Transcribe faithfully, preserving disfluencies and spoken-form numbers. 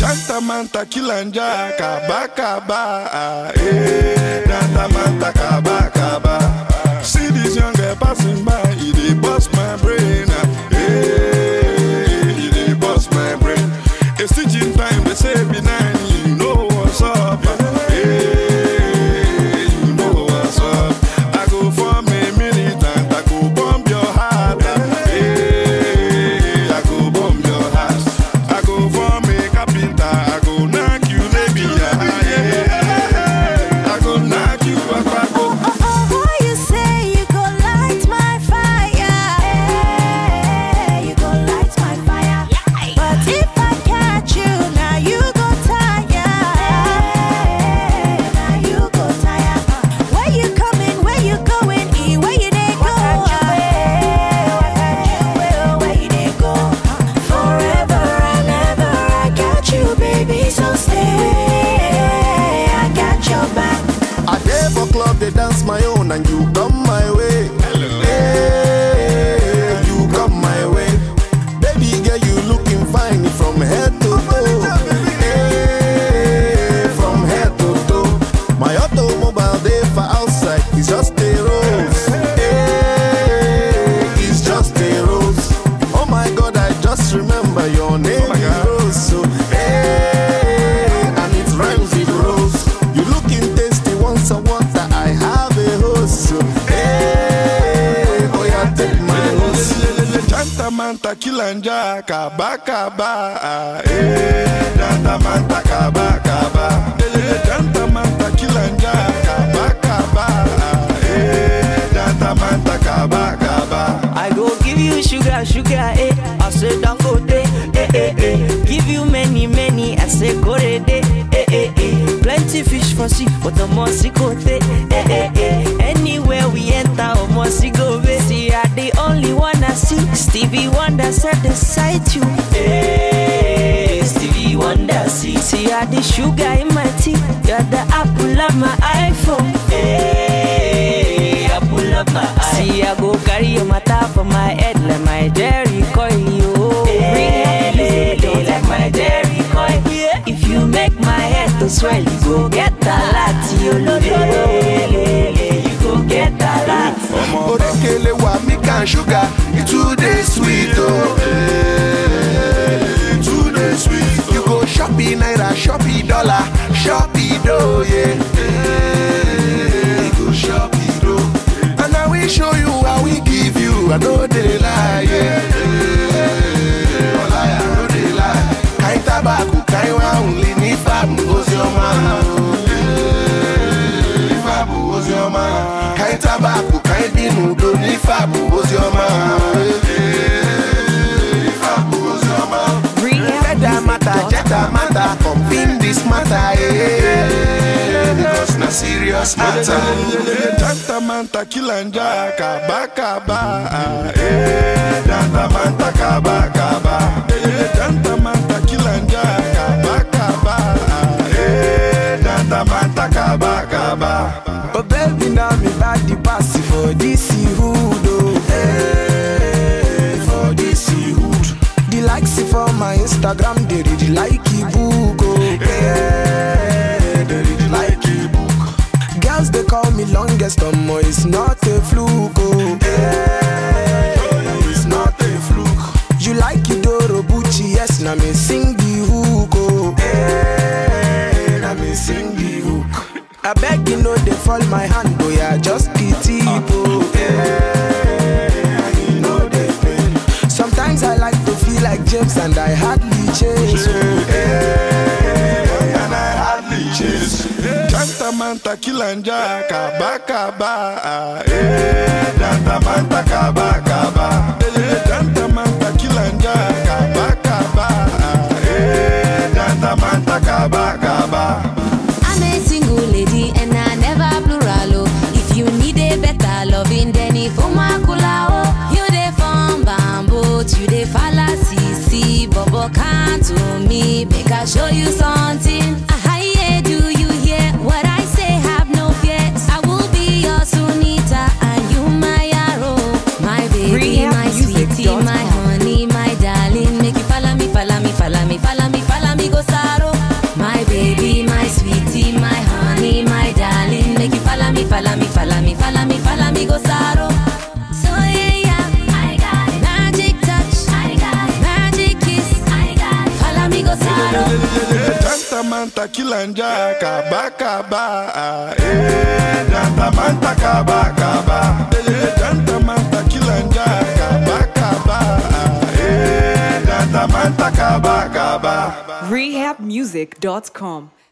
Chanta manta kilanja kaba kaba eh. Chanta manta kaba kaba. See this young girl passing by, it dey bust my brain. Eh, it dey bust my brain. It's teaching time, they say be nine, you know what's up. Eh, you know what's up. I go form a militant, I go bomb your heart. Eh, I go bomb your heart. I go form a carpenter, I go knock you, baby. Yeah, I go knock you, I go. They dance my own and you come my way. Hey, you come my way. Baby girl, you looking fine from head to toe. Hey, from head to toe. My automobile there for outside is just a rose. Hey, it's just a rose. Oh my God, I just remember your name is Rose. So hey, and it rhymes with rose. You looking tasty once a water. I have a host, so hey, boy, I take my host. Chanta manta kilanja kaba kaba eh. Chanta manta kaba kaba. Chanta manta kilanja kaba kaba eh. Chanta manta kaba kaba. I go give you sugar, sugar, eh. I say don't go there, eh, eh, eh. Give you many, many, I say go there, eh, eh, eh. Plenty fish for sea, but the more see go there, eh, eh, eh. Anywhere we enter, or more see go there. See, I the only one I see. Stevie Wonder said the sight you, eh. Stevie Wonder see. See, I the sugar in my tea. You're the apple of my iPhone, eh. Apple of my eye. See, I go carry your matter for my head like my Jerry coil, yo. Hey, like my Jerry coil. Yeah. If you make my head to swell, you go get a lot, yo. You go get a lot. Orekele wa milk and sugar, it too dey sweet, oh. It too dey sweet. You go shopping naira, shopping dollar, shopping dough, yeah. You go shopping dough. And I will show you how we give you. I know they lie, yeah. Oh, lie, I know they lie. Kain tabaku, kain wa only ni fabu goes your man. Ni fabu goes your man. Kain tabaku, kain binu do ni fabu goes your man. Ni fabu goes your man. Jetta matter, jetta matter, come in this matter, yeah. Because na serious matter. Chanta manta kilanja kaba kaba eh. Chanta manta kaba kaba. Chanta manta kilanja kaba kaba eh. Chanta manta kaba kaba. Oh baby, now me body pass for this hood, oh. Hey, for this hood. The likes for my Instagram, they really like it book, oh. Hey, they really like it book. Girls they call me longest, um, it's not a fluke, oh. Hey, it's not a fluke. You like it, Doro Bucci, yes, now me sing the hook, oh. Hey, now me sing the hook. I beg you know they fall my hand, boy, I just pity, oh. Hey, you know they pain. Sometimes I like to feel like James and I hardly chase, oh. Hey, and I hardly chase. Chanta manta kilanja kaba kaba eh. Chanta manta kaba kaba. Chanta manta kilanja kaba kaba eh. Chanta manta kaba kaba. I'm a single lady and I never plural. If you need a better loving, then if Omakula, you dey from bamboo, you dey fallacy, see, Bobo can't to me, make I show you something. Aye, do you hear what I say? Have no fears. I will be your Sunita and you my arrow, my baby, my sweetie, my honey, my darling. Make you follow me, follow me, follow me, follow me, follow me, go sorrow. manta kilanja kaba kaba eh janta manta kaba kaba eh janta manta kilanja kaba kaba eh janta manta kaba kaba rehab music dot com